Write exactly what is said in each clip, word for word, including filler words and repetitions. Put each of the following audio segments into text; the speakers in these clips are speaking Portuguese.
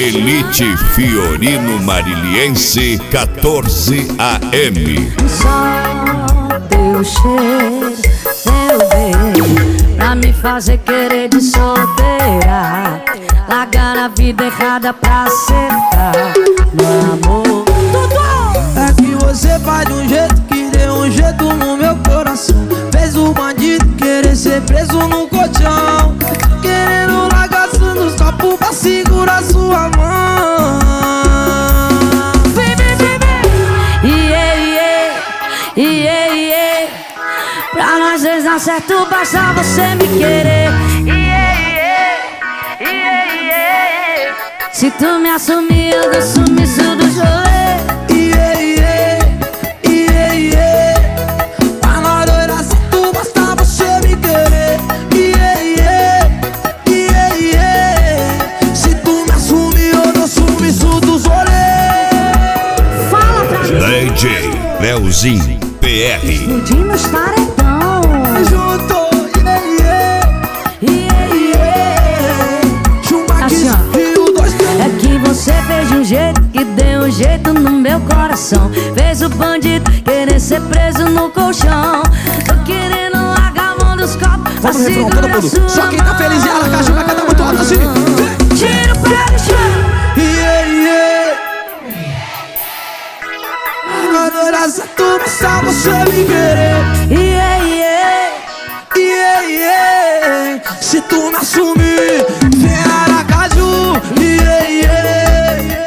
Elite Fiorino Mariliense, quatorze A M. Só teu cheiro, teu beijo, pra me fazer querer de solteira, largar a vida errada pra acertar, meu amor. É que você faz de um jeito que deu um jeito no meu coração. Fez o bandido querer ser preso no colchão, querendo largar nos copos pra segurar sua mão. Vem, vem, vem, vem. Iê, iê, iê, iê. Pra nós dois dar certo basta você me querer. Iê, iê, iê, iê. Se tu me assumir eu dou sumiço do rolê. D J Leozinho P R. Explodindo os paredão. Junto, yeah, yeah, yeah, yeah. Assim, ó. É que você fez de um jeito que deu um jeito no meu coração. Fez o bandido querer ser preso no colchão. Tô querendo largar a mão dos copos pra segurar a sua mão. Só quem tá feliz e ela caixa vai cantar muito alto assim. Tira o pé do chão. Yeah, yeah. Agora essa turma só você me querer. Yeah, yeah. Yeah, yeah. Se tu me assumir, vem Aracaju. Yeah, yeah.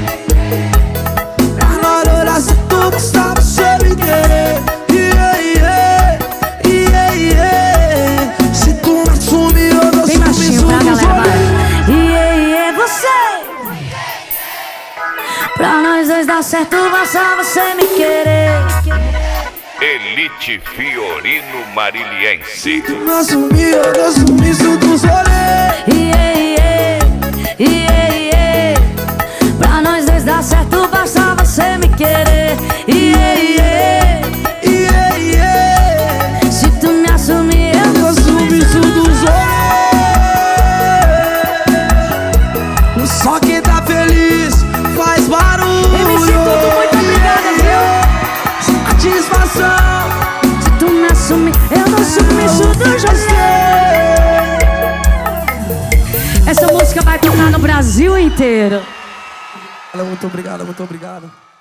Agora essa turma só você me querer. Yeah, yeah. Yeah, yeah. Se tu me assumir, eu dou sumiço dos rolês. Yeah, yeah, você. Pra nós dois dar certo, basta você me querer. Elite Fiorino Mariliense. Se tu me assumir, eu dou sumiço dos rolês. Yeah, yeah, yeah, yeah. Pra nós dois dar certo, basta você me querer. Yeah, yeah, yeah, yeah. Se tu me assumir, eu dou sumiço dos rolês. Só quem tá feliz faz barulho. M C Tudo, muito obrigada, viu? Satisfação. Se tu me assumir, eu dou sumiço do José. Essa música vai tocar no Brasil inteiro. Muito obrigado, muito obrigado.